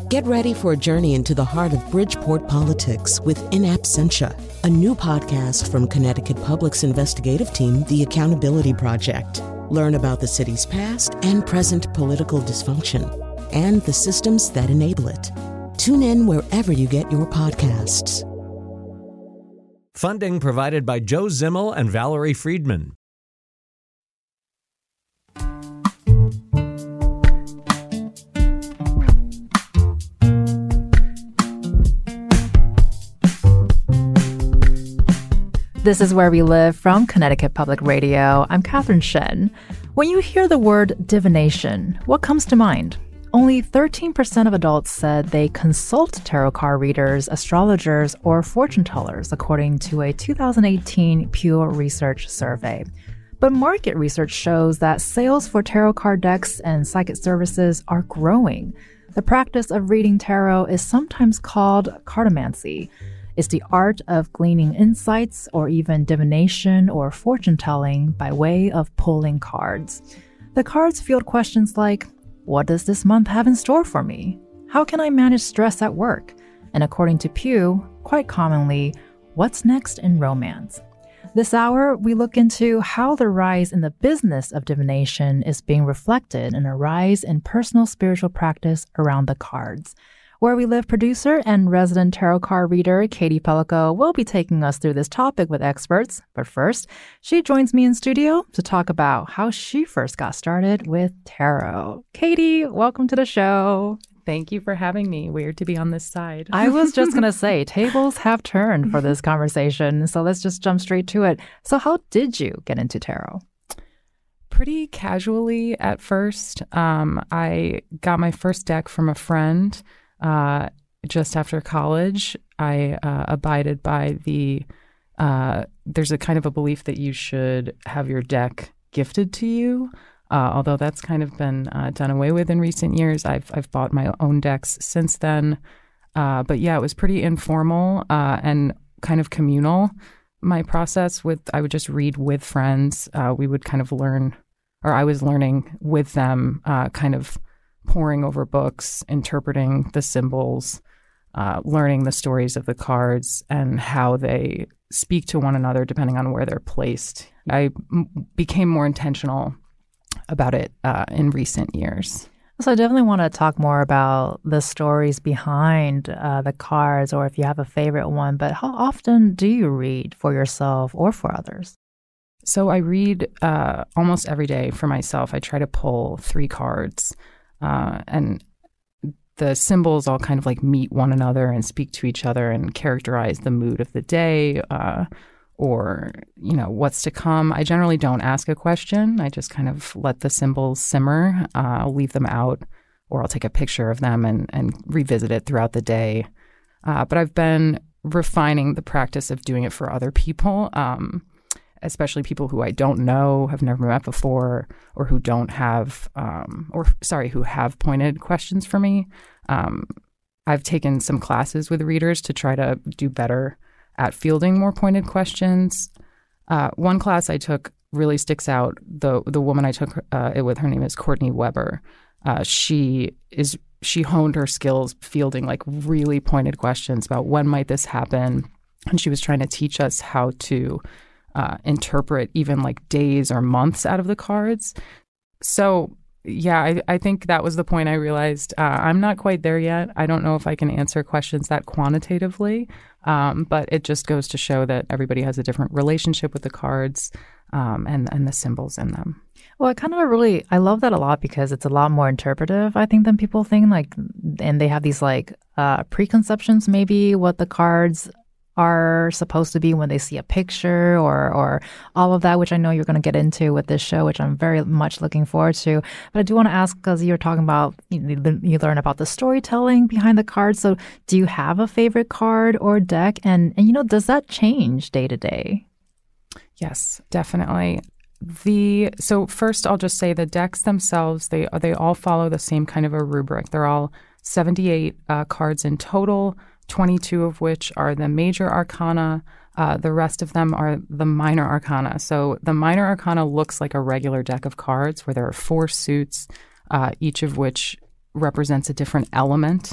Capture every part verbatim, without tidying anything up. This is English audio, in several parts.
Get ready for a journey into the heart of Bridgeport politics with In Absentia, a new podcast from Connecticut Public's investigative team, The Accountability Project. Learn about the city's past and present political dysfunction and the systems that enable it. Tune in wherever you get your podcasts. Funding provided by Joe Zimmel and Valerie Friedman. This is Where We Live from Connecticut Public Radio. I'm Catherine Shen. When you hear the word divination, what comes to mind? Only thirteen percent of adults said they consult tarot card readers, astrologers, or fortune tellers, according to a two thousand eighteen Pew Research survey. But market research shows that sales for tarot card decks and psychic services are growing. The practice of reading tarot is sometimes called cartomancy. It's the art of gleaning insights or even divination or fortune-telling by way of pulling cards. The cards field questions like, what does this month have in store for me? How can I manage stress at work? And according to Pew, quite commonly, what's next in romance? This hour, we look into how the rise in the business of divination is being reflected in a rise in personal spiritual practice around the cards. Where We Live producer and resident tarot card reader Katie Pellico will be taking us through this topic with experts. But first, she joins me in studio to talk about how she first got started with tarot. Katie, welcome to the show. Thank you for having me. Weird to be on this side. I was just going to say, tables have turned for this conversation. So let's just jump straight to it. So how did you get into tarot? Pretty casually at first. Um, I got my first deck from a friend. Uh, just after college, I uh, abided by the, uh, there's a kind of a belief that you should have your deck gifted to you, uh, although that's kind of been uh, done away with in recent years. I've I've bought my own decks since then. Uh, but yeah, it was pretty informal uh, and kind of communal. My process with, I would just read with friends. Uh, we would kind of learn, or I was learning with them, uh, kind of poring over books, interpreting the symbols, uh, learning the stories of the cards and how they speak to one another depending on where they're placed. I m- became more intentional about it uh, in recent years. So I definitely want to talk more about the stories behind uh, the cards, or if you have a favorite one. But how often do you read for yourself or for others? So I read uh, almost every day for myself. I try to pull three cards. Uh, and the symbols all kind of like meet one another and speak to each other and characterize the mood of the day uh, or, you know, what's to come. I generally don't ask a question. I just kind of let the symbols simmer. Uh, I'll leave them out or I'll take a picture of them and, and revisit it throughout the day. Uh, but I've been refining the practice of doing it for other people. Um, especially people who I don't know, have never met before, or who don't have, um, or sorry, who have pointed questions for me. Um, I've taken some classes with readers to try to do better at fielding more pointed questions. Uh, one class I took really sticks out. The the woman I took uh, it with, her name is Courtney Weber. Uh, she is she honed her skills fielding like really pointed questions about when might this happen, and she was trying to teach us how to Uh, interpret even like days or months out of the cards. So yeah, I, I think that was the point I realized uh, I'm not quite there yet. I don't know if I can answer questions that quantitatively, um, but it just goes to show that everybody has a different relationship with the cards um, and, and the symbols in them. Well, I kind of really, I love that a lot because it's a lot more interpretive, I think, than people think. Like, and they have these like uh, preconceptions, maybe what the cards are supposed to be when they see a picture or or all of that, which I know you're going to get into with this show, which I'm very much looking forward to. But I do want to ask, because you're talking about, you, you learn about the storytelling behind the cards. So do you have a favorite card or deck? And, and you know, does that change day to day? Yes, definitely. The so first I'll just say the decks themselves, they they all follow the same kind of a rubric. They're all seventy-eight uh, cards in total, twenty-two of which are the major arcana. Uh, the rest of them are the minor arcana. So the minor arcana looks like a regular deck of cards where there are four suits, uh, each of which represents a different element.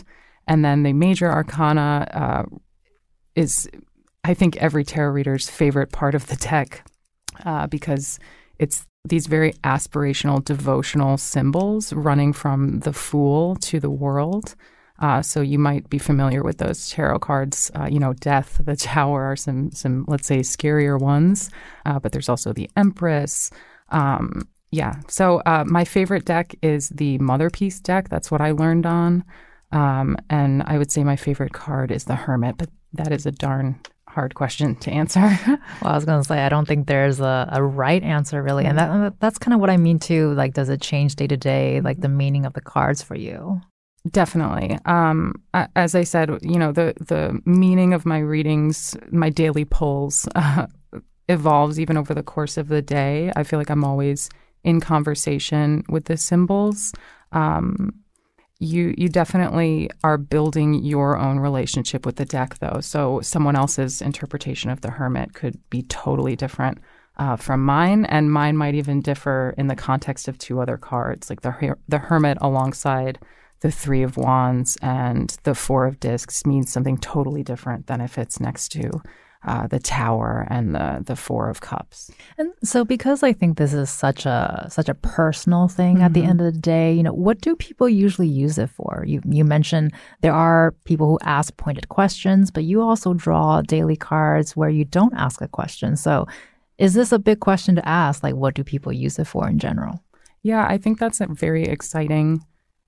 And then the major arcana uh, is, I think, every tarot reader's favorite part of the deck uh, because it's these very aspirational, devotional symbols running from the Fool to the World. Uh, so you might be familiar with those tarot cards. Uh, you know, Death, the Tower are some, some let's say, scarier ones. Uh, but there's also the Empress. Um, yeah. So uh, my favorite deck is the Mother Peace deck. That's what I learned on. Um, and I would say my favorite card is the Hermit. But that is a darn hard question to answer. Well, I was going to say, I don't think there's a, a right answer, really. And that that's kind of what I mean, too. Like, does it change day to day, like the meaning of the cards for you? Definitely. Um, as I said, you know, the, the meaning of my readings, my daily pulls, uh, evolves even over the course of the day. I feel like I'm always in conversation with the symbols. Um, you you definitely are building your own relationship with the deck, though. So someone else's interpretation of the Hermit could be totally different uh, from mine, and mine might even differ in the context of two other cards, like the her- the Hermit alongside the Three of Wands and the Four of Discs means something totally different than if it's next to uh, the Tower and the the Four of Cups. And so, because I think this is such a such a personal thing, mm-hmm. at the end of the day, you know, what do people usually use it for? You you mentioned there are people who ask pointed questions, but you also draw daily cards where you don't ask a question. So, is this a big question to ask? Like, what do people use it for in general? Yeah, I think that's a very exciting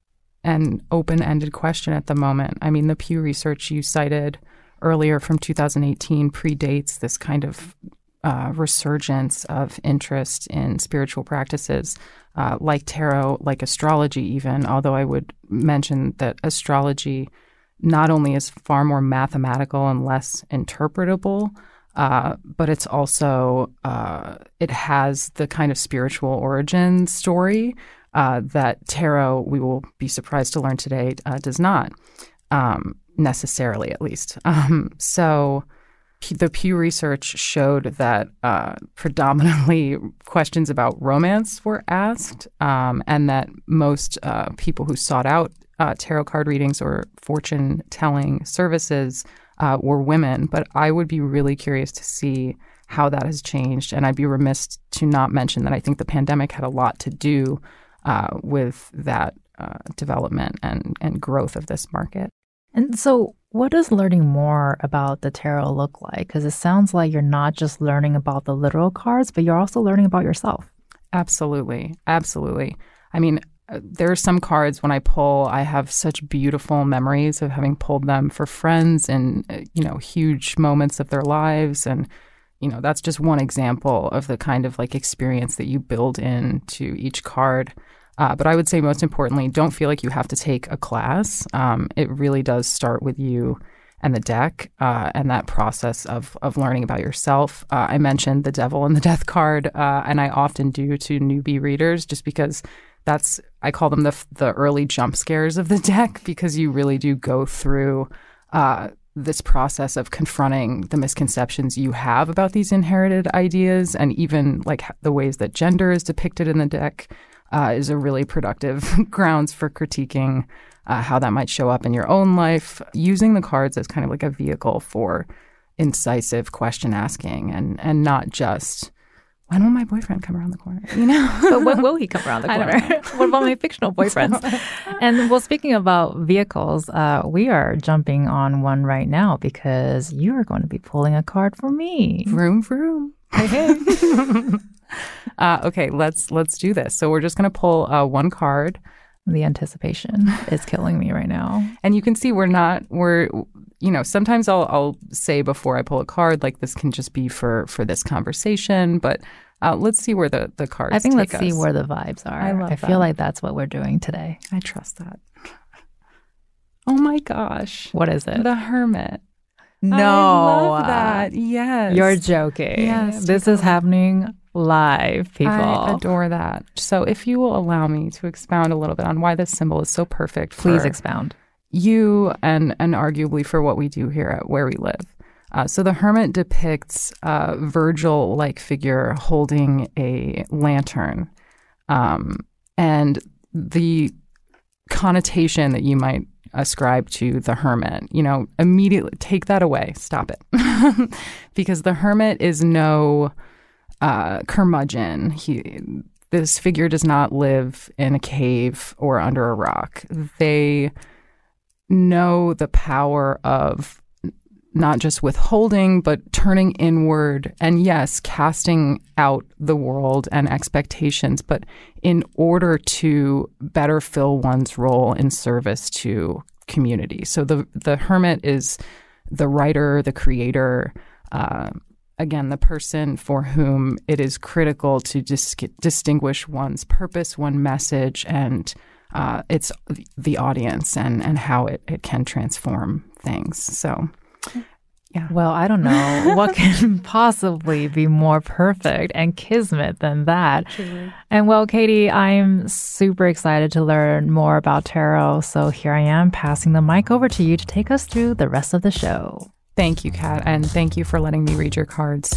and open-ended question at the moment. I mean, the Pew Research you cited earlier from two thousand eighteen predates this kind of uh, resurgence of interest in spiritual practices uh, like tarot, like astrology even, although I would mention that astrology not only is far more mathematical and less interpretable, uh, but it's also, uh, it has the kind of spiritual origin story Uh, that tarot, we will be surprised to learn today, uh, does not, um, necessarily at least. Um, so P- the Pew Research showed that uh, predominantly questions about romance were asked, um, and that most uh, people who sought out uh, tarot card readings or fortune-telling services uh, were women. But I would be really curious to see how that has changed, and I'd be remiss to not mention that I think the pandemic had a lot to do Uh, with that uh, development and, and growth of this market. And so what does learning more about the tarot look like? Because it sounds like you're not just learning about the literal cards, but you're also learning about yourself. Absolutely. Absolutely. I mean, uh, there are some cards when I pull, I have such beautiful memories of having pulled them for friends and, uh, you know, huge moments of their lives. And, you know, that's just one example of the kind of like experience that you build into each card. Uh, but I would say most importantly, don't feel like you have to take a class. Um, it really does start with you and the deck uh, and that process of of learning about yourself. Uh, I mentioned the Devil and the Death card, uh, and I often do to newbie readers just because that's, I call them the the early jump scares of the deck, because you really do go through uh, this process of confronting the misconceptions you have about these inherited ideas, and even like the ways that gender is depicted in the deck. Uh, is a really productive grounds for critiquing uh, how that might show up in your own life, using the cards as kind of like a vehicle for incisive question asking, and and not just, when will my boyfriend come around the corner? You know, but when will he come around the corner? What about my fictional boyfriends? And well, speaking about vehicles, uh, we are jumping on one right now because you are going to be pulling a card for me. Vroom vroom. Hey hey. Uh, okay, let's let's do this. So we're just going to pull uh, one card. The anticipation is killing me right now. And you can see we're not, we're, you know, sometimes I'll I'll say before I pull a card, like this can just be for, for this conversation. But uh, let's see where the, the cards I think take let's us. see where the vibes are. I love I that. feel like that's what we're doing today. I trust that. Oh my gosh. What is it? The Hermit. No. I love that. Yes. You're joking. Yes. This is happening live, people. I adore that. So if you will allow me to expound a little bit on why this symbol is so perfect for Please expound. You and, and arguably for what we do here at Where We Live. Uh, so the Hermit depicts a Virgil-like figure holding a lantern. Um, and the connotation that you might ascribe to the hermit. You know, immediately take that away. Stop it. Because the hermit is no uh, curmudgeon. He, this figure does not live in a cave or under a rock. They know the power of not just withholding, but turning inward and, yes, casting out the world and expectations, but in order to better fill one's role in service to community. So the the hermit is the writer, the creator, uh, again, the person for whom it is critical to dis- distinguish one's purpose, one message, and uh, it's the audience and, and how it, it can transform things. So... yeah. Well, I don't know what can possibly be more perfect and kismet than that. Truly. And well, Katie, I'm super excited to learn more about tarot. So here I am passing the mic over to you to take us through the rest of the show. Thank you, Kat, and thank you for letting me read your cards.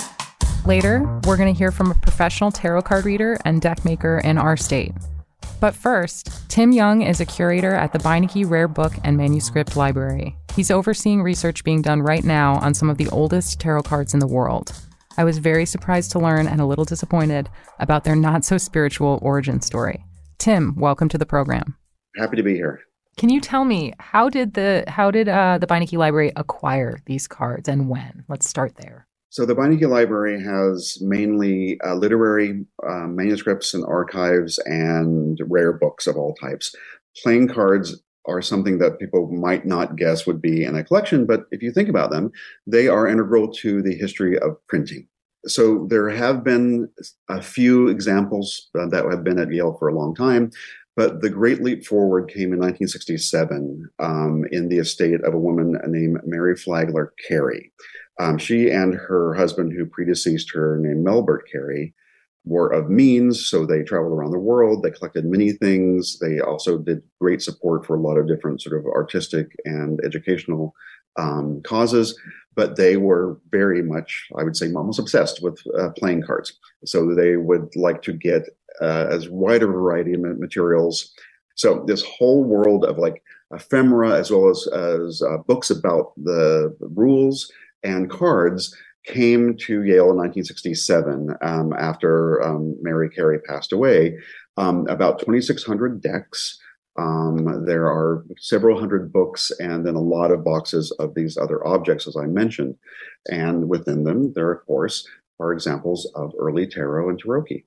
Later, we're going to hear from a professional tarot card reader and deck maker in our state. But first, Tim Young is a curator at the Beinecke Rare Book and Manuscript Library. He's overseeing research being done right now on some of the oldest tarot cards in the world. I was very surprised to learn and a little disappointed about their not-so-spiritual origin story. Tim, welcome to the program. Happy to be here. Can you tell me, how did the how did uh, the Beinecke Library acquire these cards and when? Let's start there. So the Beinecke Library has mainly uh, literary uh, manuscripts and archives and rare books of all types. Playing cards are something that people might not guess would be in a collection, but if you think about them, they are integral to the history of printing. So there have been a few examples uh, that have been at Yale for a long time, but the great leap forward came in nineteen sixty-seven um, in the estate of a woman named Mary Flagler Carey. Um, she and her husband, who predeceased her, named Melbert Carey, were of means, so they traveled around the world. They collected many things. They also did great support for a lot of different sort of artistic and educational um, causes, but they were very much, I would say, almost obsessed with uh, playing cards. So they would like to get uh, as wide a variety of materials. So this whole world of like ephemera, as well as, as uh, books about the rules and cards, came to Yale in nineteen sixty-seven um, after um, Mary Carey passed away. Um, about twenty-six hundred decks. Um, there are several hundred books and then a lot of boxes of these other objects, as I mentioned. And within them, there, of course, are examples of early tarot and tarot-key.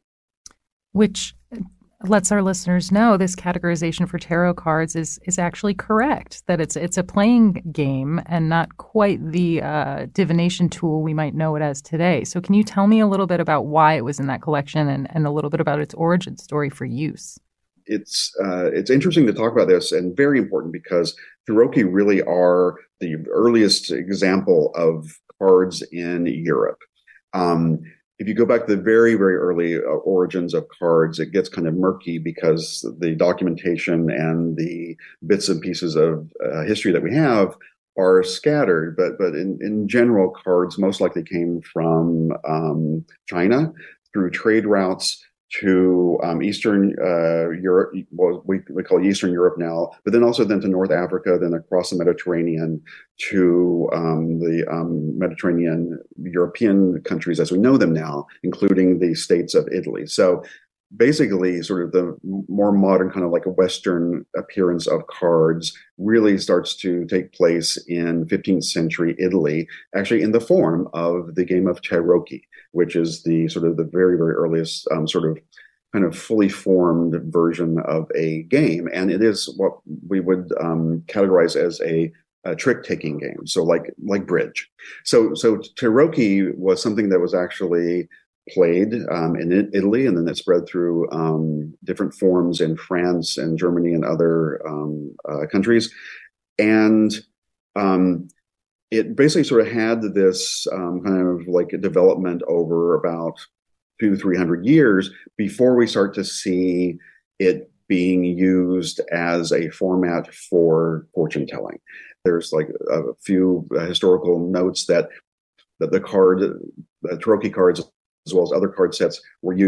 Which lets our listeners know this categorization for tarot cards is is actually correct, that it's it's a playing game and not quite the uh, divination tool we might know it as today. So can you tell me a little bit about why it was in that collection and, and a little bit about its origin story for use? It's uh, it's interesting to talk about this, and very important, because tarot-key really are the earliest example of cards in Europe. Um, If you go back to the very, very early uh, origins of cards, it gets kind of murky because the documentation and the bits and pieces of uh, history that we have are scattered. But but in, in general, cards most likely came from um, China through trade routes to um, Eastern uh, Europe, well, we, we call Eastern Europe now, but then also then to North Africa, then across the Mediterranean to um, the um, Mediterranean European countries as we know them now, including the states of Italy. So basically sort of the more modern kind of like a Western appearance of cards really starts to take place in fifteenth century Italy, actually in the form of the game of tarot-key, which is the sort of the very, very earliest um, sort of kind of fully formed version of a game. And it is what we would um, categorize as a, a trick-taking game. So like like bridge. So so tarot-key was something that was actually played um, in Italy, and then it spread through um, different forms in France and Germany and other um, uh, countries. And um, it basically sort of had this um, kind of like a development over about two, three hundred years before we start to see it being used as a format for fortune telling. There's like a few uh, historical notes that that the card, the tarot-key cards, as well as other card sets, were used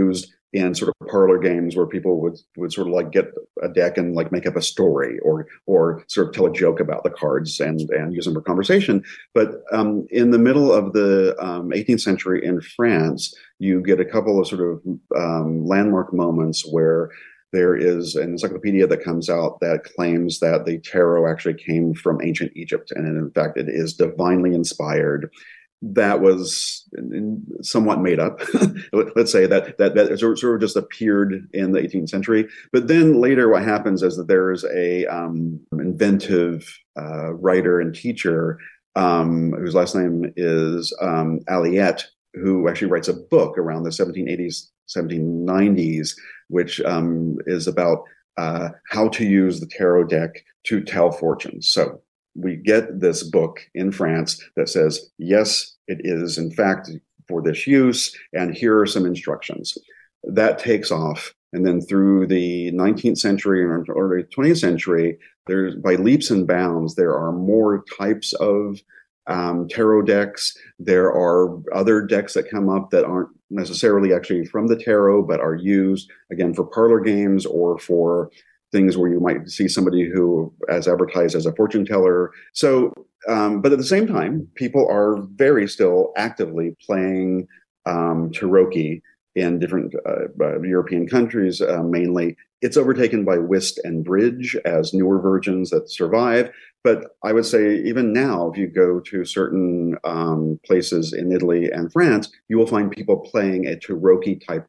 in sort of parlor games where people would would sort of like get a deck and like make up a story or or sort of tell a joke about the cards and and use them for conversation. But um, in the middle of the um, eighteenth century in France, you get a couple of sort of um, landmark moments where there is an encyclopedia that comes out that claims that the tarot actually came from ancient Egypt, and in fact it is divinely inspired. That was somewhat made up. Let's say that that that sort of just appeared in the eighteenth century. But then later, what happens is that there's a um, inventive uh, writer and teacher um, whose last name is um, Aliette, who actually writes a book around the seventeen eighties, seventeen nineties, which um, is about uh, how to use the tarot deck to tell fortunes. So we get this book in France that says, yes, it is in fact for this use, and here are some instructions. That takes off. And then through the nineteenth century and early twentieth century, there's by leaps and bounds, there are more types of um, tarot decks. There are other decks that come up that aren't necessarily actually from the tarot, but are used, again, for parlor games or for things where you might see somebody who as advertised as a fortune teller. So, um, but at the same time, people are very still actively playing um, Tarocchi in different uh, uh, European countries, uh, mainly. It's overtaken by whist and bridge as newer versions that survive. But I would say even now, if you go to certain um, places in Italy and France, you will find people playing a Tarocchi type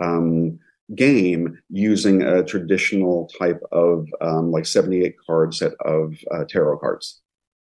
um game using a traditional type of um, like seventy-eight card set of uh, tarot cards.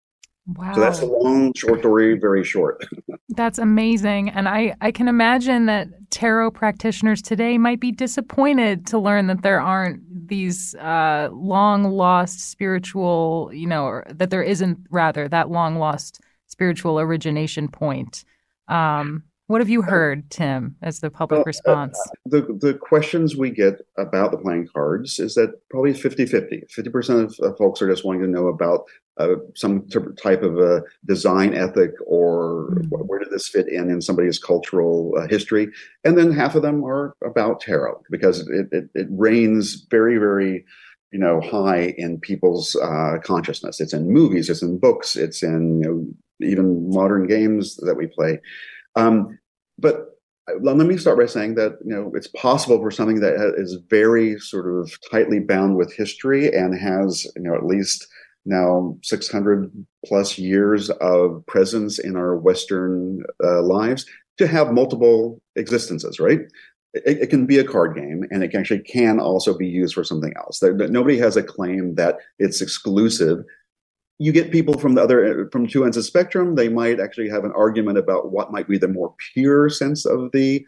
Wow. So that's a long, short story, very short. That's amazing. And I, I can imagine that tarot practitioners today might be disappointed to learn that there aren't these uh, long lost spiritual, you know, or that there isn't rather that long lost spiritual origination point. Um, What have you heard, Tim, as the public well, response? Uh, the, the questions we get about the playing cards is that probably fifty-fifty. fifty percent of, of folks are just wanting to know about uh, some t- type of a design ethic or mm. where did this fit in in somebody's cultural uh, history. And then half of them are about tarot because it, it, it reigns very, very you know, high in people's uh, consciousness. It's in movies, it's in books, it's in you know, even modern games that we play. Um, but let me start by saying that, you know, it's possible for something that is very sort of tightly bound with history and has, you know, at least now six hundred plus years of presence in our Western uh, lives to have multiple existences, right? It, it can be a card game, and it actually can also be used for something else. There, nobody has a claim that it's exclusive. You get people from the other, from two ends of the spectrum. They might actually have an argument about what might be the more pure sense of the,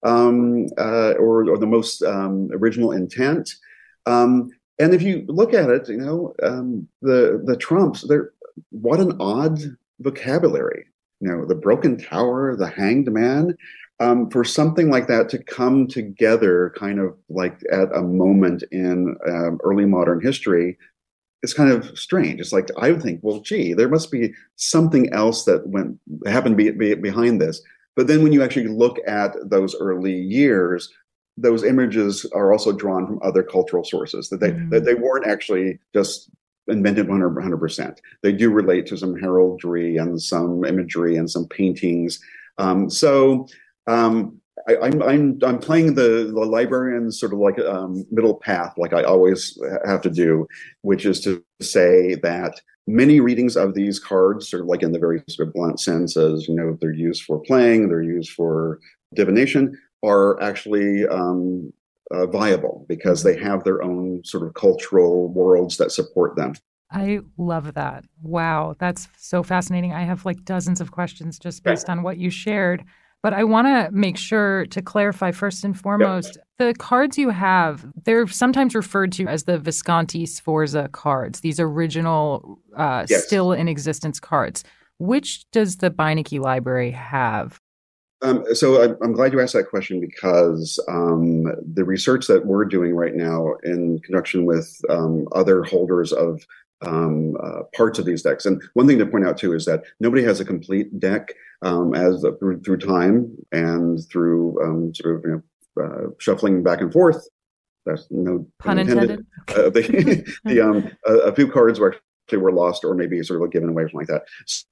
um, uh, or, or the most um, original intent. Um, and if you look at it, you know, um, the the Trumps, they're what an odd vocabulary. You know, the broken tower, the hanged man. Um, for something like that to come together, kind of like at a moment in um, early modern history. It's kind of strange. It's like, I would think, well, gee, there must be something else that went happened be, be behind this. But then when you actually look at those early years, those images are also drawn from other cultural sources, that they, mm-hmm. that they weren't actually just invented one hundred percent. They do relate to some heraldry and some imagery and some paintings. Um, so um, I, I'm I'm I'm playing the, the librarian sort of like um, middle path, like I always have to do, which is to say that many readings of these cards, sort of like in the very sort of blunt sense, as you know, they're used for playing, they're used for divination, are actually um, uh, viable because they have their own sort of cultural worlds that support them. I love that. Wow, that's so fascinating. I have like dozens of questions just based on what you shared. But I want to make sure to clarify first and foremost, yep. the cards you have, they're sometimes referred to as the Visconti Sforza cards, these original, uh, yes. still in existence cards. Which does the Beinecke Library have? Um, so I, I'm glad you asked that question because um, the research that we're doing right now in conjunction with um, other holders of Um, uh, parts of these decks. And one thing to point out too is that nobody has a complete deck um, as uh, through, through time and through um, sort of you know, uh, shuffling back and forth. That's no pun intended. intended. Uh, the, the, um, a, a few cards were actually were lost or maybe sort of given away or something like that.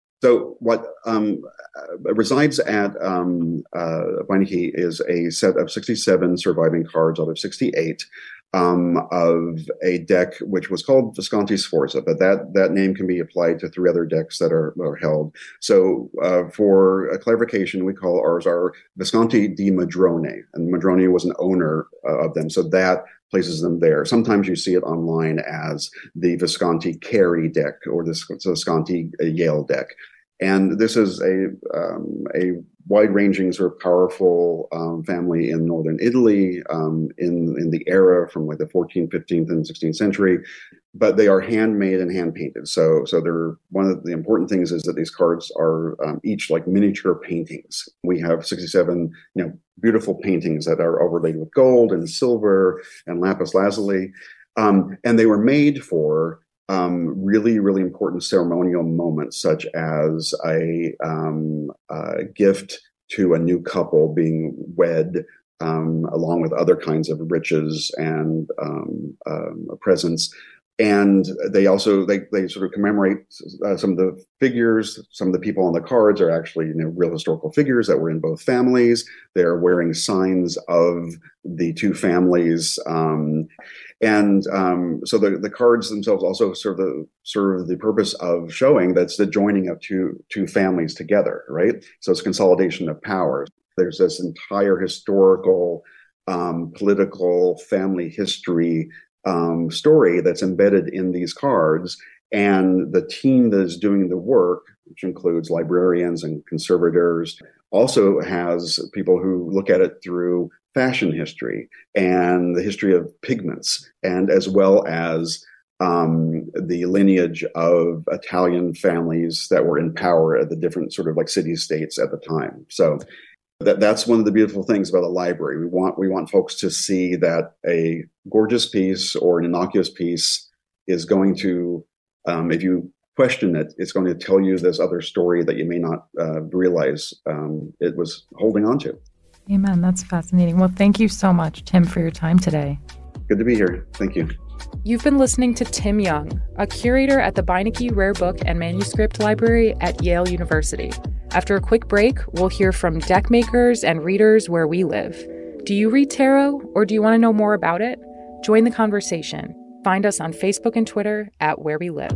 So what um, uh, resides at um, uh, Beinecke is a set of sixty-seven surviving cards out of sixty-eight um, of a deck which was called Visconti Sforza, but that that name can be applied to three other decks that are, are held. So uh, for a clarification, we call ours our Visconti di Madrone, and Madrone was an owner uh, of them, so that places them there. Sometimes you see it online as the Visconti Carey deck or the Visconti Yale deck. And this is a um, a wide-ranging, sort of powerful um, family in northern Italy um, in in the era from like the fourteenth, fifteenth, and sixteenth century. But they are handmade and hand painted. So so they're one of the important things is that these cards are um, each like miniature paintings. We have sixty-seven, you know, beautiful paintings that are overlaid with gold and silver and lapis lazuli, um, and they were made for Um, really, really important ceremonial moments, such as a, um, a gift to a new couple being wed, um, along with other kinds of riches and um, um, presents. And they also they they sort of commemorate uh, some of the figures. Some of the people on the cards are actually, you know, real historical figures that were in both families. They're wearing signs of the two families, um, and um, so the, the cards themselves also serve the serve the purpose of showing that's the joining of two two families together, right? So it's consolidation of power. There's this entire historical, um, political, family history Um, story that's embedded in these cards, and the team that is doing the work, which includes librarians and conservators, also has people who look at it through fashion history and the history of pigments, and as well as um, the lineage of Italian families that were in power at the different sort of like city-states at the time. So That, that's one of the beautiful things about a library. We want we want folks to see that a gorgeous piece or an innocuous piece is going to, um, if you question it, it's going to tell you this other story that you may not uh, realize um, it was holding on to. Amen. That's fascinating. Well, thank you so much, Tim, for your time today. Good to be here. Thank you. You've been listening to Tim Young, a curator at the Beinecke Rare Book and Manuscript Library at Yale University. After a quick break, we'll hear from deck makers and readers where we live. Do you read tarot, or do you want to know more about it? Join the conversation. Find us on Facebook and Twitter at Where We Live.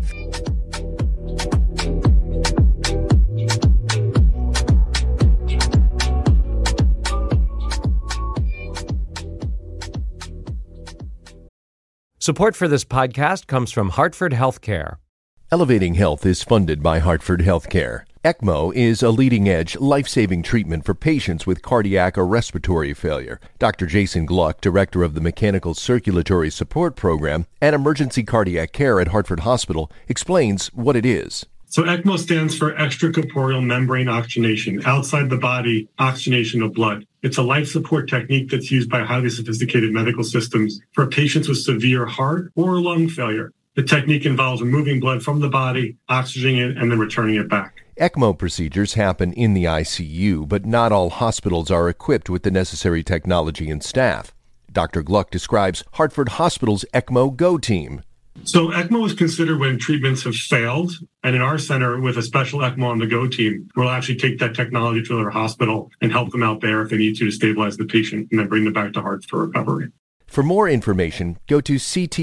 Support for this podcast comes from Hartford Healthcare. Elevating Health is funded by Hartford Healthcare. ECMO is a leading-edge, life-saving treatment for patients with cardiac or respiratory failure. Doctor Jason Gluck, director of the Mechanical Circulatory Support Program and Emergency Cardiac Care at Hartford Hospital, explains what it is. So ECMO stands for extracorporeal membrane oxygenation, outside the body oxygenation of blood. It's a life support technique that's used by highly sophisticated medical systems for patients with severe heart or lung failure. The technique involves removing blood from the body, oxygenating it, and then returning it back. ECMO procedures happen in the I C U, but not all hospitals are equipped with the necessary technology and staff. Doctor Gluck describes Hartford Hospital's ECMO Go team. So ECMO is considered when treatments have failed, and in our center with a special ECMO on the Go team, we'll actually take that technology to their hospital and help them out there if they need to to stabilize the patient and then bring them back to Hartford for recovery. For more information, go to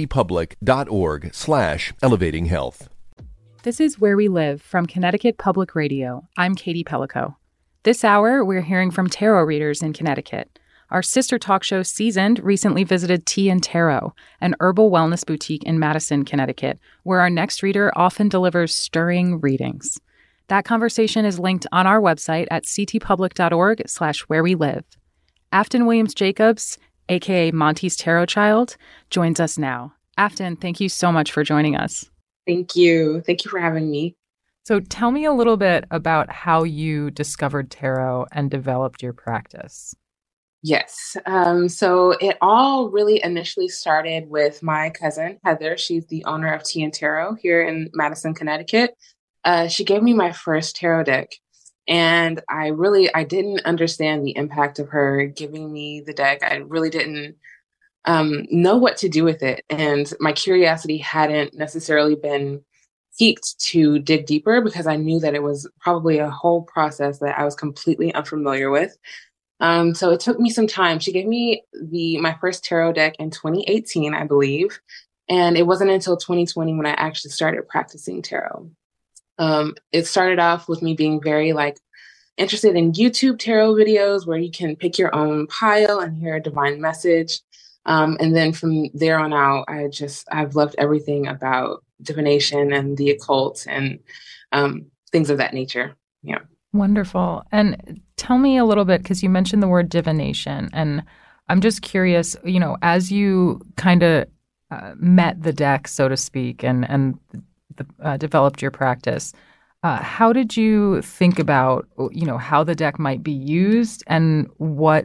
ctpublic.org slash elevating health. This is Where We Live from Connecticut Public Radio. I'm Katie Pellico. This hour, we're hearing from tarot readers in Connecticut. Our sister talk show, Seasoned, recently visited Tea and Tarot, an herbal wellness boutique in Madison, Connecticut, where our next reader often delivers stirring readings. That conversation is linked on our website at ctpublic.org slash where we live. Afton Williams-Jacobs, a k a. Monty's Tarot Child, joins us now. Afton, thank you so much for joining us. Thank you. Thank you for having me. So tell me a little bit about how you discovered tarot and developed your practice. Yes. Um, so it all really initially started with my cousin, Heather. She's the owner of Tea and Tarot here in Madison, Connecticut. Uh, she gave me my first tarot deck. And I really, I didn't understand the impact of her giving me the deck. I really didn't um, know what to do with it. And my curiosity hadn't necessarily been piqued to dig deeper because I knew that it was probably a whole process that I was completely unfamiliar with. Um, so it took me some time. She gave me the my first tarot deck in twenty eighteen, I believe. And it wasn't until twenty twenty when I actually started practicing tarot. Um, it started off with me being very like interested in YouTube tarot videos where you can pick your own pile and hear a divine message. Um, and then from there on out, I just, I've loved everything about divination and the occult and um, things of that nature. Yeah. Wonderful. And tell me a little bit, because you mentioned the word divination, and I'm just curious, you know, as you kind of uh, met the deck, so to speak, and, and the, uh, developed your practice, uh, how did you think about, you know, how the deck might be used and what,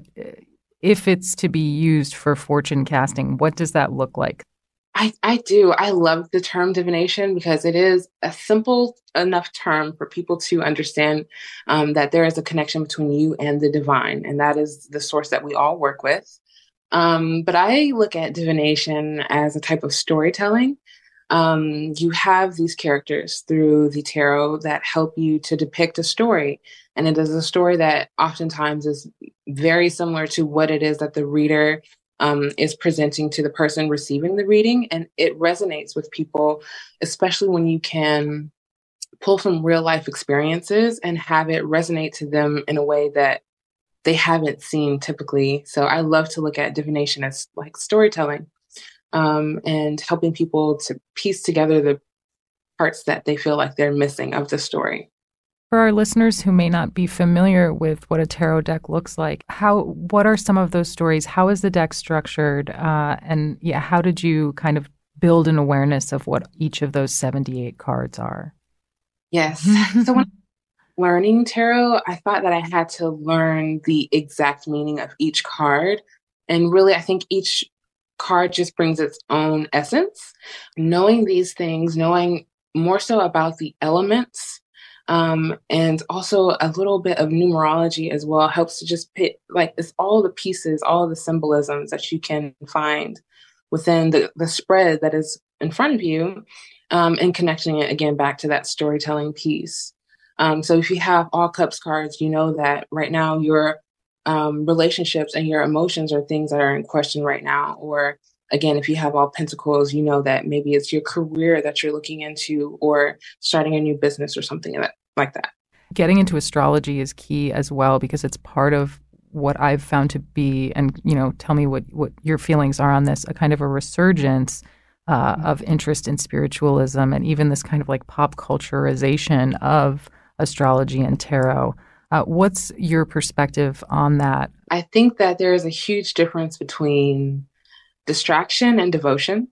if it's to be used for fortune casting, what does that look like? I, I do. I love the term divination because it is a simple enough term for people to understand um, that there is a connection between you and the divine, and that is the source that we all work with. Um, but I look at divination as a type of storytelling. Um, you have these characters through the tarot that help you to depict a story. And it is a story that oftentimes is very similar to what it is that the reader um, is presenting to the person receiving the reading. And it resonates with people, especially when you can pull from real life experiences and have it resonate to them in a way that they haven't seen typically. So I love to look at divination as like storytelling. Um, and helping people to piece together the parts that they feel like they're missing of the story. For our listeners who may not be familiar with what a tarot deck looks like, how what are some of those stories? How is the deck structured? Uh, and yeah, how did you kind of build an awareness of what each of those seventy-eight cards are? Yes. So when learning tarot, I thought that I had to learn the exact meaning of each card. And really, I think each card just brings its own essence. Knowing these things, knowing more so about the elements, um, and also a little bit of numerology as well helps to just put like it's all the pieces, all the symbolisms that you can find within the, the spread that is in front of you, um, and connecting it again back to that storytelling piece. Um, so if you have all cups cards, you know that right now you're Um, relationships and your emotions are things that are in question right now. Or again, if you have all pentacles, you know that maybe it's your career that you're looking into or starting a new business or something like that. Getting into astrology is key as well because it's part of what I've found to be, and, you know, tell me what, what your feelings are on this, a kind of a resurgence uh, mm-hmm. of interest in spiritualism and even this kind of like pop culturization of astrology and tarot. Uh, what's your perspective on that? I think that there is a huge difference between distraction and devotion.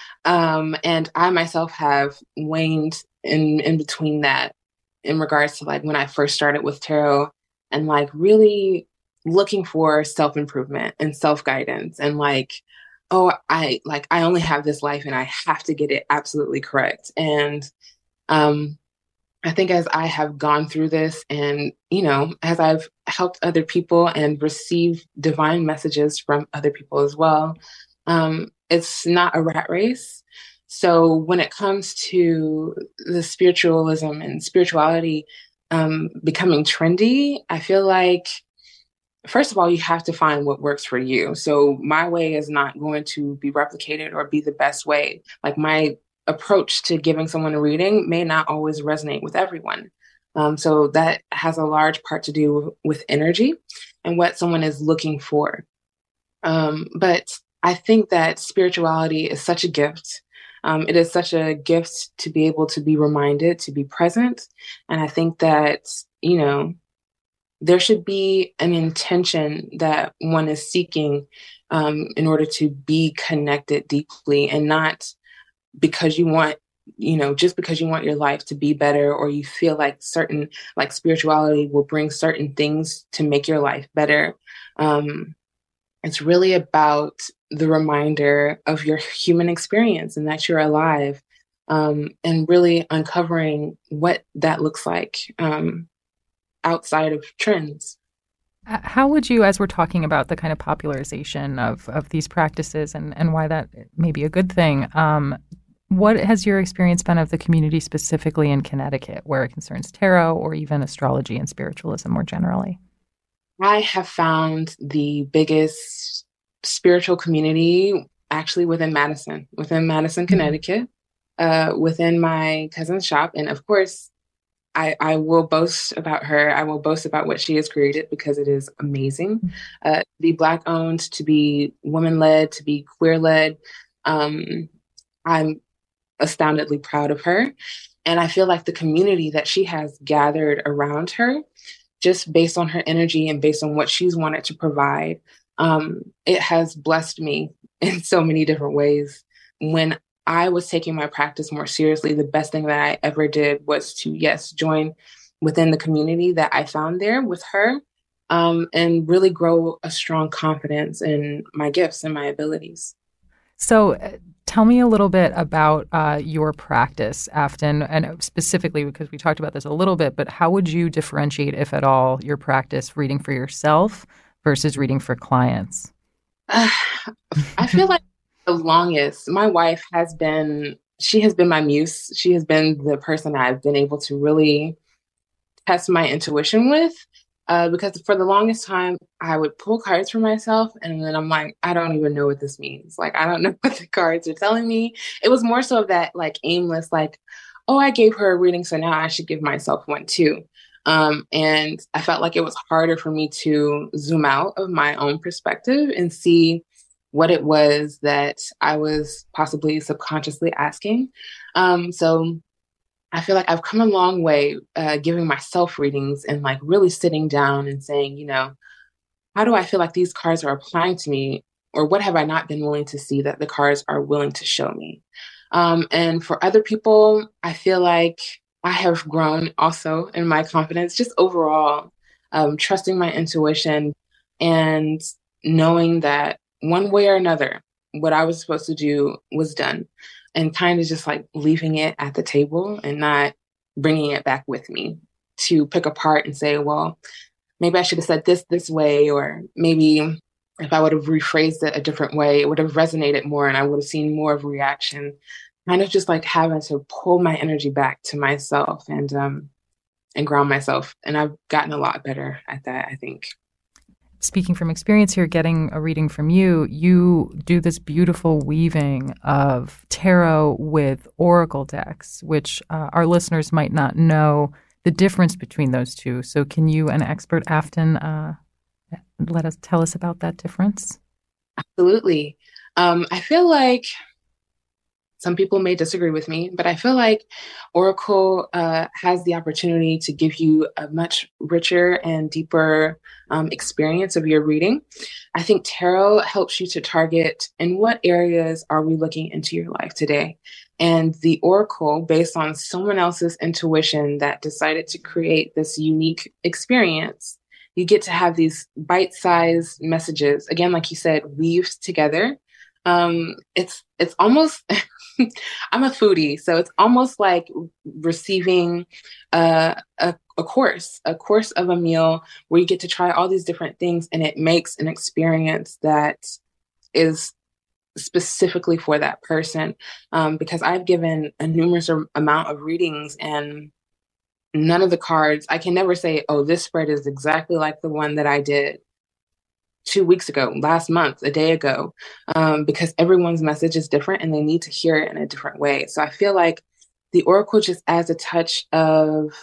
Um, and I myself have waned in, in between that in regards to like when I first started with tarot and like really looking for self-improvement and self-guidance and like, oh, I like, I only have this life and I have to get it absolutely correct. And, um, I think as I have gone through this and, you know, as I've helped other people and received divine messages from other people as well, um, it's not a rat race. So when it comes to the spiritualism and spirituality um, becoming trendy, I feel like, first of all, you have to find what works for you. So my way is not going to be replicated or be the best way. Like my approach to giving someone a reading may not always resonate with everyone. Um, so that has a large part to do with energy and what someone is looking for. Um, but I think that spirituality is such a gift. Um, it is such a gift to be able to be reminded, to be present. And I think that, you know, there should be an intention that one is seeking um, in order to be connected deeply and not because you want, you know, just because you want your life to be better or you feel like certain, like spirituality will bring certain things to make your life better. Um, it's really about the reminder of your human experience and that you're alive, um, and really uncovering what that looks like. Um, outside of trends. How would you, as we're talking about the kind of popularization of, of these practices and, and why that may be a good thing, um, what has your experience been of the community specifically in Connecticut where it concerns tarot or even astrology and spiritualism more generally? I have found the biggest spiritual community actually within Madison, within Madison, Connecticut, uh, within my cousin's shop. And of course, I, I will boast about her. I will boast about what she has created because it is amazing. Uh, to be Black owned, to be woman led, to be queer led. Um, I'm astoundedly proud of her. And I feel like the community that she has gathered around her, just based on her energy and based on what she's wanted to provide, um, it has blessed me in so many different ways. When I was taking my practice more seriously, the best thing that I ever did was to, yes, join within the community that I found there with her, um, and really grow a strong confidence in my gifts and my abilities. So uh, tell me a little bit about uh, your practice, Afton, and specifically because we talked about this a little bit, but how would you differentiate, if at all, your practice reading for yourself versus reading for clients? Uh, I feel like the longest, my wife has been, she has been my muse. She has been the person I've been able to really test my intuition with. Uh, because for the longest time, I would pull cards for myself. And then I'm like, I don't even know what this means. Like, I don't know what the cards are telling me. It was more so of that like aimless, like, oh, I gave her a reading, so now I should give myself one too. Um, and I felt like it was harder for me to zoom out of my own perspective and see what it was that I was possibly subconsciously asking. Um, so I feel like I've come a long way uh, giving myself readings and like really sitting down and saying, you know, how do I feel like these cards are applying to me? Or what have I not been willing to see that the cards are willing to show me? Um, and for other people, I feel like I have grown also in my confidence, just overall, um, trusting my intuition and knowing that one way or another, what I was supposed to do was done, and kind of just like leaving it at the table and not bringing it back with me to pick apart and say, well, maybe I should have said this this way, or maybe if I would have rephrased it a different way, it would have resonated more and I would have seen more of a reaction. Kind of just like having to pull my energy back to myself and um, and ground myself. And I've gotten a lot better at that, I think. Speaking from experience here, getting a reading from you, you do this beautiful weaving of tarot with oracle decks, which uh, our listeners might not know the difference between those two. So can you, an expert, Afton, uh, let us tell us about that difference? Absolutely. Um, I feel like some people may disagree with me, but I feel like Oracle uh, has the opportunity to give you a much richer and deeper um, experience of your reading. I think tarot helps you to target in what areas are we looking into your life today. And the Oracle, based on someone else's intuition that decided to create this unique experience, you get to have these bite-sized messages, again, like you said, weaved together. Um, it's it's almost, I'm a foodie, so it's almost like receiving uh, a, a course, a course of a meal where you get to try all these different things, and it makes an experience that is specifically for that person. Um, because I've given a numerous amount of readings, and none of the cards, I can never say, oh, this spread is exactly like the one that I did two weeks ago, last month, a day ago, um, because everyone's message is different and they need to hear it in a different way. So I feel like the Oracle just adds a touch of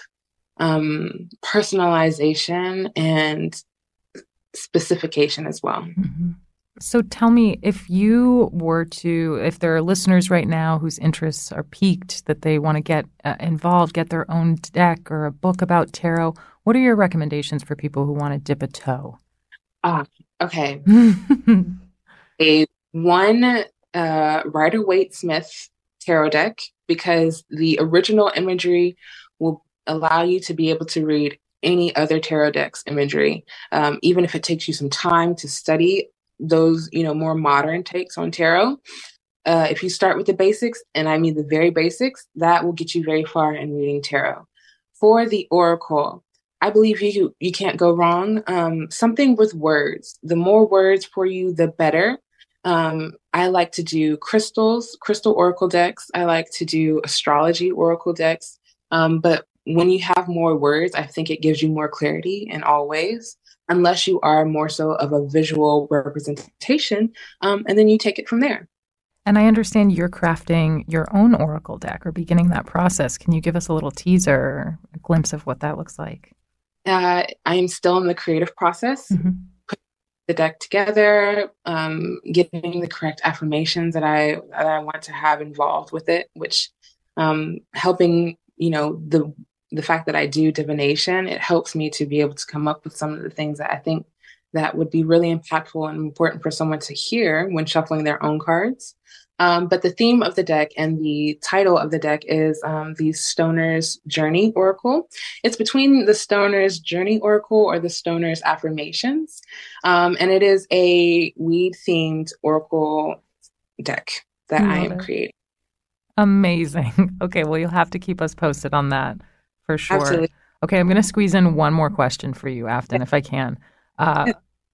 um, personalization and specification as well. Mm-hmm. So tell me, if you were to, if there are listeners right now whose interests are piqued, that they want to get uh, involved, get their own deck or a book about tarot, what are your recommendations for people who want to dip a toe? Ah, okay. a one uh, Rider-Waite-Smith tarot deck, because the original imagery will allow you to be able to read any other tarot deck's imagery, um, even if it takes you some time to study those, you know, more modern takes on tarot. Uh, if you start with the basics, and I mean the very basics, that will get you very far in reading tarot. For the Oracle, I believe you you can't go wrong. Um, something with words. The more words for you, the better. Um, I like to do crystals, crystal oracle decks. I like to do astrology oracle decks. Um, but when you have more words, I think it gives you more clarity in all ways, unless you are more so of a visual representation. Um, and then you take it from there. And I understand you're crafting your own oracle deck or beginning that process. Can you give us a little teaser, or a glimpse of what that looks like? Uh, I am still in the creative process, mm-hmm. putting the deck together, um, getting the correct affirmations that I that I want to have involved with it, which um, helping, you know, the the fact that I do divination, it helps me to be able to come up with some of the things that I think that would be really impactful and important for someone to hear when shuffling their own cards. Um, but the theme of the deck and the title of the deck is um, the Stoner's Journey Oracle. It's between the Stoner's Journey Oracle or the Stoner's Affirmations. Um, and it is a weed-themed oracle deck that I, I am it. creating. Amazing. Okay, well, you'll have to keep us posted on that for sure. Absolutely. Okay, I'm going to squeeze in one more question for you, Afton, if I can. Uh,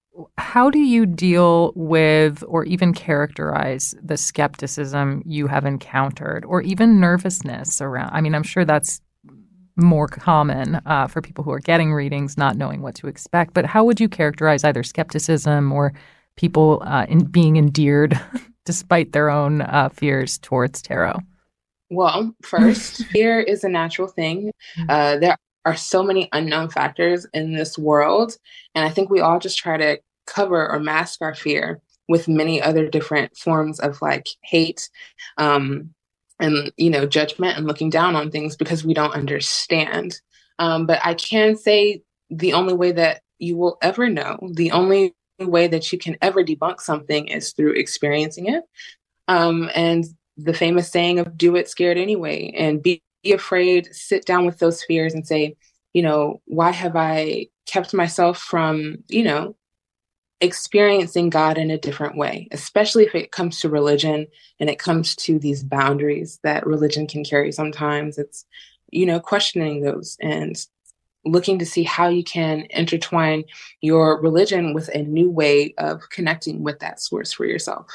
how do you deal with or even characterize the skepticism you have encountered, or even nervousness around? I mean, I'm sure that's more common uh, for people who are getting readings, not knowing what to expect. But how would you characterize either skepticism or people uh, in being endeared despite their own uh, fears towards tarot? Well, first, fear is a natural thing. Uh, there are so many unknown factors in this world. And I think we all just try to cover or mask our fear with many other different forms of like hate um, and, you know, judgment and looking down on things because we don't understand. Um, but I can say the only way that you will ever know, the only way that you can ever debunk something is through experiencing it. Um, and the famous saying of do it scared anyway, and be Be afraid, sit down with those fears and say, you know, why have I kept myself from, you know, experiencing God in a different way, especially if it comes to religion and it comes to these boundaries that religion can carry sometimes. It's, you know, questioning those and looking to see how you can intertwine your religion with a new way of connecting with that source for yourself.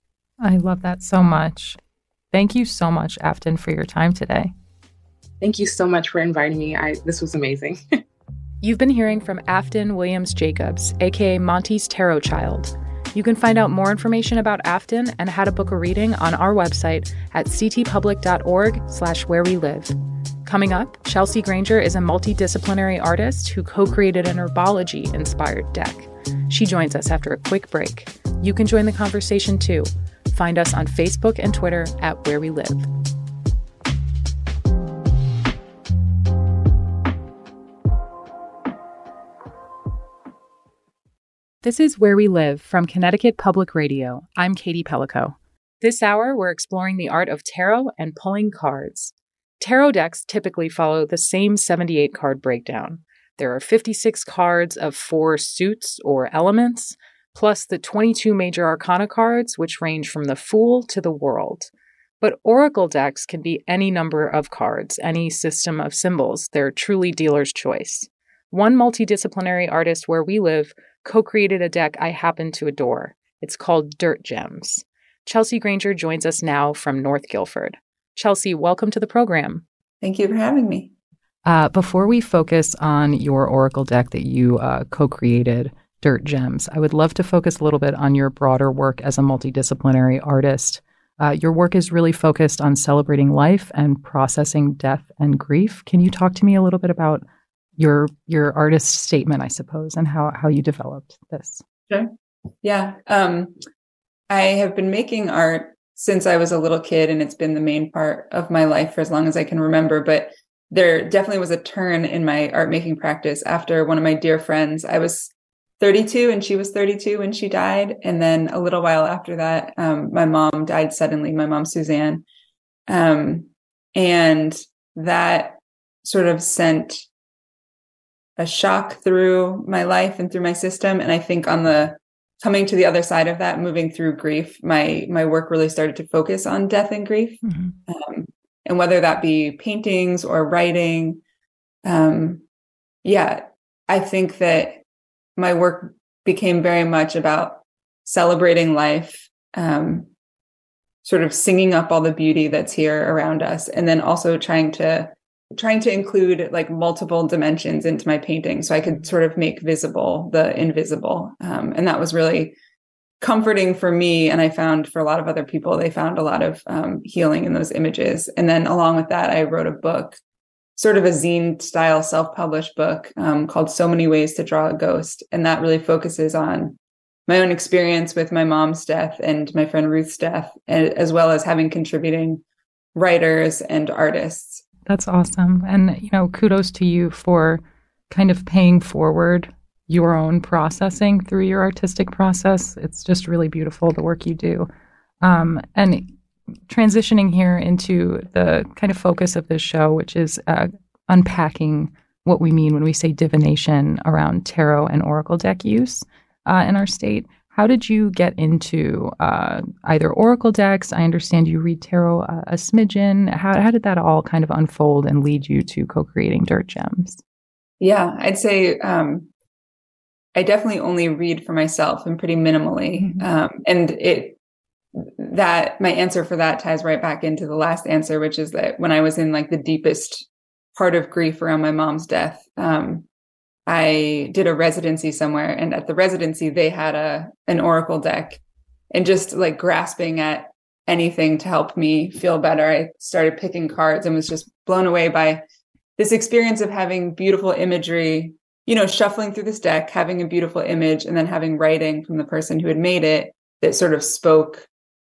I love that so much. Thank you so much, Afton, for your time today. Thank you so much for inviting me. I, this was amazing. You've been hearing from Afton Williams Jacobs, aka Monty's Tarot Child. You can find out more information about Afton and how to book a reading on our website at ctpublic.org slash where we live. Coming up, Chelsea Granger is a multidisciplinary artist who co-created an herbology-inspired deck. She joins us after a quick break. You can join the conversation too. Find us on Facebook and Twitter at Where We Live. This is Where We Live from Connecticut Public Radio. I'm Katie Pellico. This hour, we're exploring the art of tarot and pulling cards. Tarot decks typically follow the same seventy-eight card breakdown. There are fifty-six cards of four suits or elements, plus the twenty-two major arcana cards, which range from the Fool to the World. But oracle decks can be any number of cards, any system of symbols. They're truly dealer's choice. One multidisciplinary artist where we live co-created a deck I happen to adore. It's called Dirt Gems. Chelsea Granger joins us now from North Guilford. Chelsea, welcome to the program. Thank you for having me. Uh, before we focus on your oracle deck that you uh, co-created, Dirt Gems, I would love to focus a little bit on your broader work as a multidisciplinary artist. Uh, your work is really focused on celebrating life and processing death and grief. Can you talk to me a little bit about your your artist statement, I suppose, and how, how you developed this? Sure. Yeah. Um, I have been making art since I was a little kid, and it's been the main part of my life for as long as I can remember. But there definitely was a turn in my art making practice after one of my dear friends. I was thirty-two and she was thirty-two when she died. And then a little while after that, um, my mom died suddenly, my mom, Suzanne. Um, and that sort of sent a shock through my life and through my system. And I think on the coming to the other side of that, moving through grief, my my work really started to focus on death and grief. Mm-hmm. Um, and whether that be paintings or writing, um, yeah, I think that my work became very much about celebrating life, um, sort of singing up all the beauty that's here around us, and then also trying to trying to include like multiple dimensions into my painting so I could sort of make visible the invisible. Um, and that was really comforting for me. And I found for a lot of other people, they found a lot of um, healing in those images. And then along with that, I wrote a book, sort of a zine style self-published book um, called So Many Ways to Draw a Ghost. And that really focuses on my own experience with my mom's death and my friend Ruth's death, as well as having contributing writers and artists. That's awesome. And, you know, kudos to you for kind of paying forward your own processing through your artistic process. It's just really beautiful, the work you do. Um, and transitioning here into the kind of focus of this show, which is uh, unpacking what we mean when we say divination around tarot and oracle deck use uh, in our state. How did you get into uh, either oracle decks? I understand you read tarot uh, a smidgen. How, how did that all kind of unfold and lead you to co-creating Dirt Gems? Yeah, I'd say um, I definitely only read for myself and pretty minimally. Mm-hmm. Um, and it that my answer for that ties right back into the last answer, which is that when I was in like the deepest part of grief around my mom's death, um, I did a residency somewhere, and at the residency, they had a an oracle deck, and just like grasping at anything to help me feel better, I started picking cards and was just blown away by this experience of having beautiful imagery, you know, shuffling through this deck, having a beautiful image, and then having writing from the person who had made it that sort of spoke.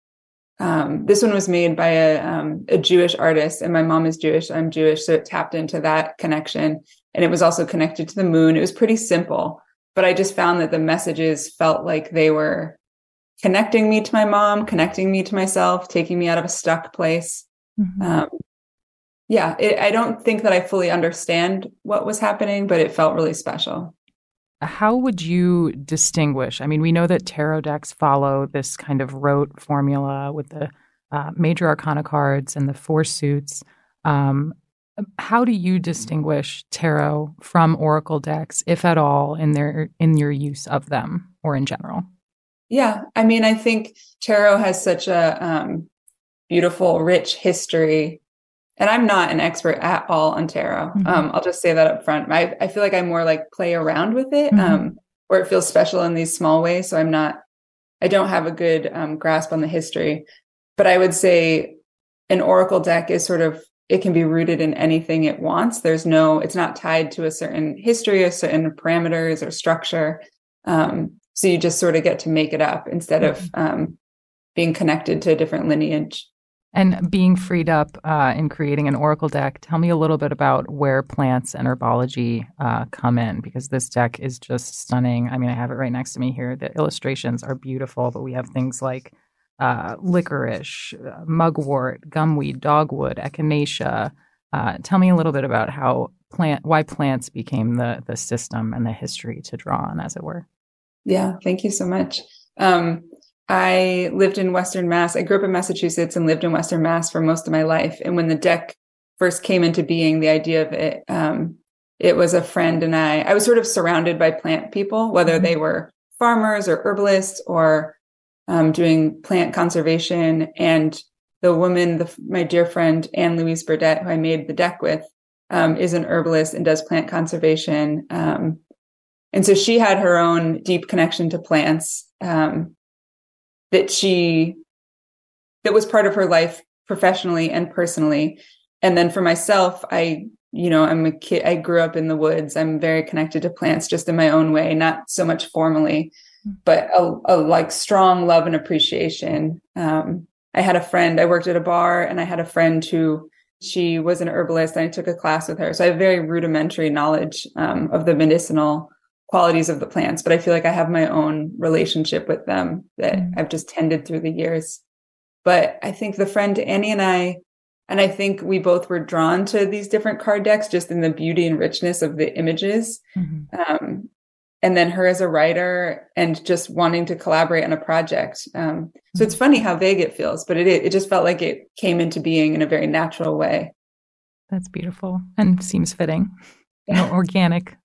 Um, this one was made by a, um, a Jewish artist, and my mom is Jewish. I'm Jewish, so it tapped into that connection. And it was also connected to the moon. It was pretty simple, but I just found that the messages felt like they were connecting me to my mom, connecting me to myself, taking me out of a stuck place. Mm-hmm. Um, yeah, it, I don't think that I fully understand what was happening, but it felt really special. How would you distinguish? I mean, we know that tarot decks follow this kind of rote formula with the uh, major arcana cards and the four suits. Um, how do you distinguish tarot from oracle decks, if at all, in their in your use of them or in general? Yeah, I mean, I think tarot has such a um, beautiful, rich history. And I'm not an expert at all on tarot. Mm-hmm. Um, I'll just say that up front. I, I feel like I more like play around with it, mm-hmm. um, where it feels special in these small ways. So I'm not, I don't have a good um, grasp on the history. But I would say an oracle deck is sort of, it can be rooted in anything it wants. There's no, it's not tied to a certain history or certain parameters or structure. Um, so you just sort of get to make it up instead mm-hmm. of um, being connected to a different lineage. And being freed up uh, in creating an oracle deck, tell me a little bit about where plants and herbology uh, come in, because this deck is just stunning. I mean, I have it right next to me here. The illustrations are beautiful, but we have things like uh, licorice, uh, mugwort, gumweed, dogwood, echinacea. Uh, tell me a little bit about how plant, why plants became the the system and the history to draw on, as it were. Yeah, thank you so much. Um, I lived in Western Mass. I grew up in Massachusetts and lived in Western Mass for most of my life. And when the deck first came into being, the idea of it, um, it was a friend and I, I was sort of surrounded by plant people, whether they were farmers or herbalists or um, doing plant conservation. And the woman, the, my dear friend, Anne Louise Burdett, who I made the deck with, um, is an herbalist and does plant conservation. Um, and so she had her own deep connection to plants. Um, that she, that was part of her life professionally and personally. And then for myself, I, you know, I'm a kid, I grew up in the woods. I'm very connected to plants just in my own way, not so much formally, but a, a like strong love and appreciation. Um, I had a friend, I worked at a bar and I had a friend who, she was an herbalist and I took a class with her. So I have very rudimentary knowledge um, of the medicinal qualities of the plants, but I feel like I have my own relationship with them that mm. I've just tended through the years. But I think the friend Annie and I, and I think we both were drawn to these different card decks just in the beauty and richness of the images. Mm-hmm. Um, and then her as a writer and just wanting to collaborate on a project. Um, mm-hmm. So it's funny how vague it feels, but it it just felt like it came into being in a very natural way. That's beautiful and seems fitting, you know, organic.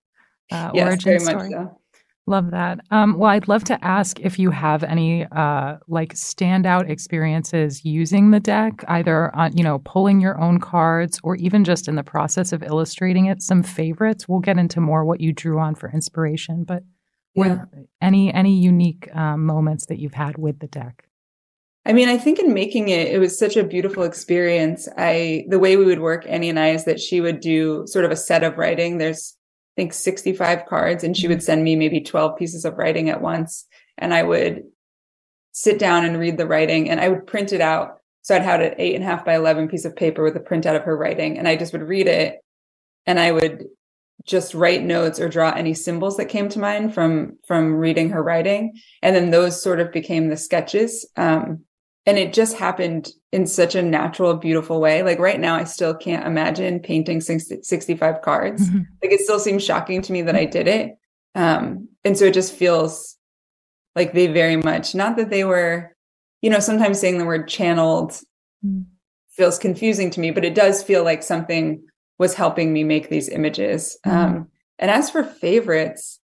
uh, yes, origin very story. Much so. Love that. Um, well, I'd love to ask if you have any uh, like standout experiences using the deck, either on, you know, pulling your own cards or even just in the process of illustrating it. Some favorites. We'll get into more what you drew on for inspiration, but were Yeah. there any any unique um, moments that you've had with the deck? I mean, I think in making it, it was such a beautiful experience. I the way we would work, Annie and I, is that she would do sort of a set of writing. There's I think sixty-five cards, and she would send me maybe twelve pieces of writing at once. And I would sit down and read the writing, and I would print it out. So I'd have an eight and a half by eleven piece of paper with a printout of her writing. And I just would read it, and I would just write notes or draw any symbols that came to mind from, from reading her writing. And then those sort of became the sketches. Um, and it just happened in such a natural, beautiful way. Like right now, I still can't imagine painting sixty-five cards. Mm-hmm. Like it still seems shocking to me that I did it. Um, and so it just feels like they very much, not that they were, you know, sometimes saying the word channeled mm-hmm. feels confusing to me, but it does feel like something was helping me make these images. Mm-hmm. Um, and as for favorites,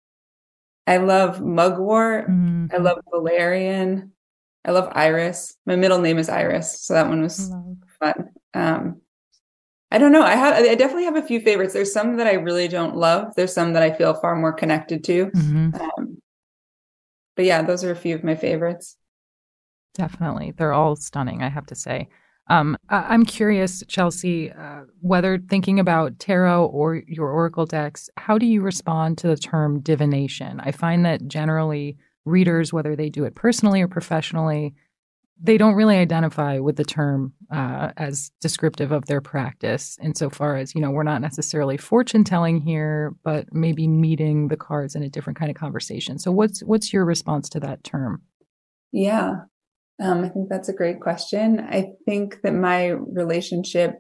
I love Mugwort. Mm-hmm. I love Valerian. I love Iris. My middle name is Iris, so that one was fun. Um, I don't know. I have, I definitely have a few favorites. There's some that I really don't love. There's some that I feel far more connected to. Mm-hmm. Um, but yeah, those are a few of my favorites. Definitely. They're all stunning, I have to say. Um, I- I'm curious, Chelsea, uh, whether thinking about tarot or your oracle decks, how do you respond to the term divination? I find that generally readers, whether they do it personally or professionally, they don't really identify with the term uh, as descriptive of their practice insofar as, you know, we're not necessarily fortune telling here, but maybe meeting the cards in a different kind of conversation. So what's what's your response to that term? Yeah, um, I think that's a great question. I think that my relationship,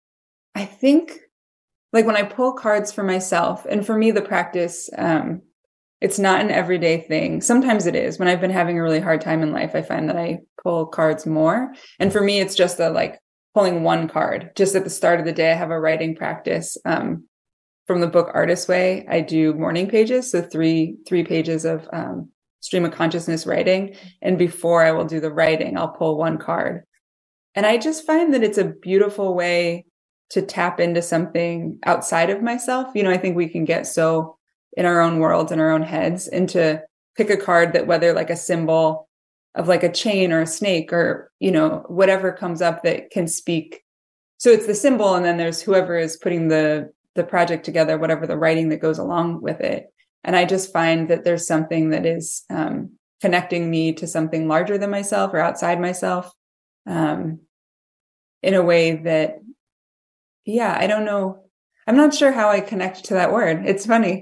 I think like when I pull cards for myself, and for me, the practice, um, it's not an everyday thing. Sometimes it is. When I've been having a really hard time in life, I find that I pull cards more. And for me, it's just a, like pulling one card. Just at the start of the day, I have a writing practice. Um, from the book Artist's Way, I do morning pages. So three, three pages of um, stream of consciousness writing. And before I will do the writing, I'll pull one card. And I just find that it's a beautiful way to tap into something outside of myself. You know, I think we can get so in our own worlds, in our own heads, and to pick a card that, whether like a symbol of like a chain or a snake or, you know, whatever comes up that can speak. So it's the symbol, and then there's whoever is putting the the project together, whatever the writing that goes along with it. And I just find that there's something that is um, connecting me to something larger than myself or outside myself um, in a way that, yeah, I don't know. I'm not sure how I connect to that word. It's funny.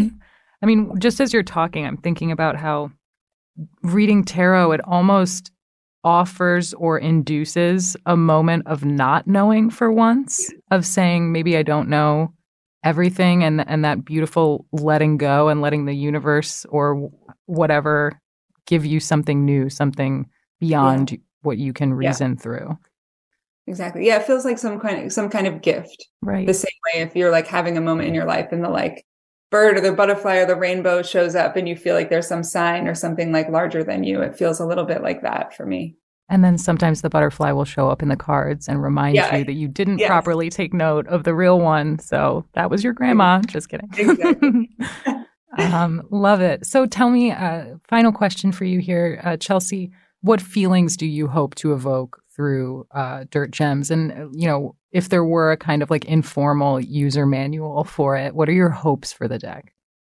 I mean, just as you're talking, I'm thinking about how reading tarot, it almost offers or induces a moment of not knowing for once, of saying, maybe I don't know everything, and and that beautiful letting go and letting the universe or whatever give you something new, something beyond yeah. what you can reason yeah. through. Exactly. Yeah, it feels like some kind of some kind of gift. Right. The same way if you're like having a moment in your life and the like bird or the butterfly or the rainbow shows up and you feel like there's some sign or something like larger than you. It feels a little bit like that for me. And then sometimes the butterfly will show up in the cards and remind yeah. you that you didn't yes. properly take note of the real one. So that was your grandma. Just kidding. Exactly. um, love it. So tell me, uh, final question for you here, uh, Chelsea, what feelings do you hope to evoke through uh, Dirt Gems? And, you know, if there were a kind of like informal user manual for it, what are your hopes for the deck?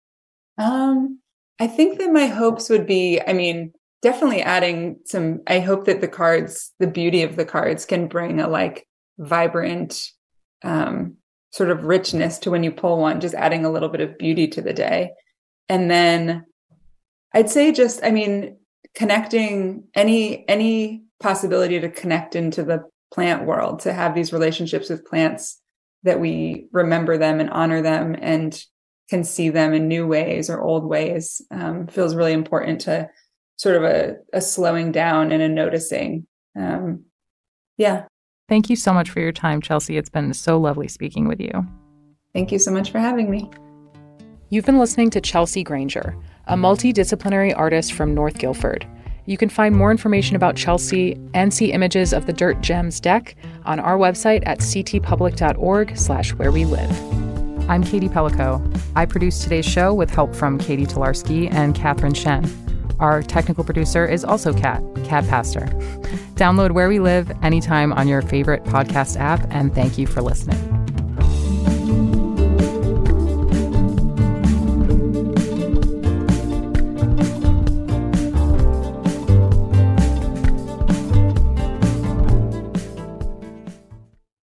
Um, I think that my hopes would be, I mean, definitely adding some, I hope that the cards, the beauty of the cards can bring a like vibrant um, sort of richness to when you pull one, just adding a little bit of beauty to the day. And then I'd say just, I mean, connecting any, any possibility to connect into the plant world, to have these relationships with plants that we remember them and honor them and can see them in new ways or old ways um, feels really important to sort of a, a slowing down and a noticing. Um, yeah. Thank you so much for your time, Chelsea. It's been so lovely speaking with you. Thank you so much for having me. You've been listening to Chelsea Granger, a multidisciplinary artist from North Guilford. You can find more information about Chelsea and see images of the Dirt Gems deck on our website at ctpublic.org slash where we live. I'm Katie Pellico. I produced today's show with help from Katie Tolarski and Catherine Shen. Our technical producer is also Kat, Kat Pastor. Download Where We Live anytime on your favorite podcast app, and thank you for listening.